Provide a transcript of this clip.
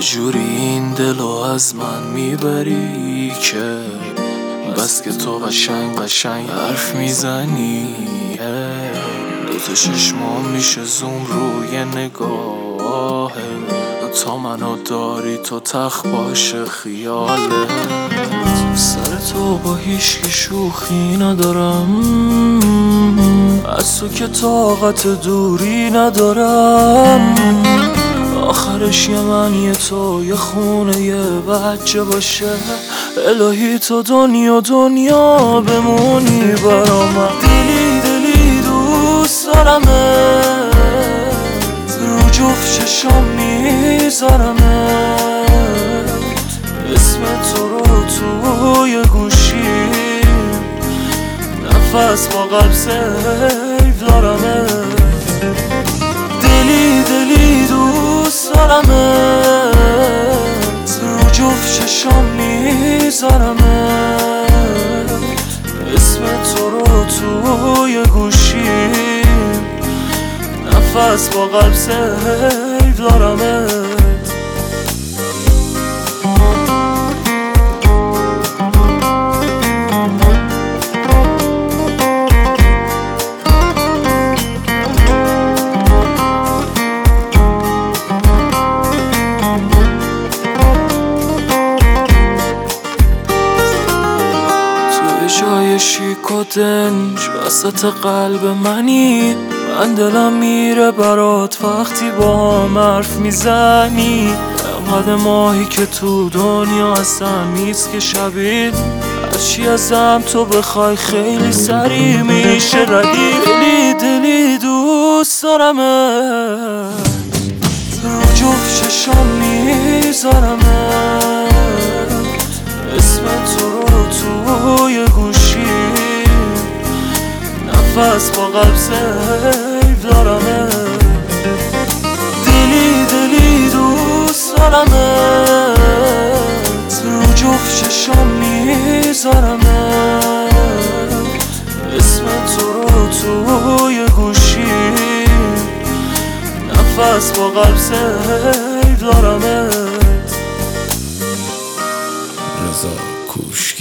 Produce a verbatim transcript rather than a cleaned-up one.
چجوری این دلو از من میبری که بس که تو قشنگ قشنگ حرف میزنی. دوتا چشمام میشه زوم روی نگاه تا منو داری تو تخت باشه خیاله. سر تو با هیچکی شوخی ندارم، از تو که طاقت دوری ندارم. آخرش یه من یه تو یه خونه یه بچه باشه. الهی تو دنیا دنیا بمونی برا من. دلی دلی دوست دارمت، رو جفت چشم میذارمت، اسم تو رو توی گوشی نفس با قلب سیف دارمت. دلی دلی دوست دارمت، رو جفت چشم میذارمت، اسم تو رو توی گوشی نفس با قلب سیف دارمت. جای شیک و دنج وسط قلب منی، من دلم میره برات وقتی با هم حرف میزنی. انقدر ماهی که تو دنیا اصلا نیست که شبیه، هرچی ازم تو بخوای خیلی سریع میشه ردی. دلی دلی دوست دارمت، رو جفت چشم میذارمت، اسم تو رو توی گوشی نفس با قلب سیف دارمت. دلی دلی دوست دارمت، رو جفت چشم میذارمت، اسم تو رو توی گوشی نفس با قلب سیف دارمت. رضا کوش.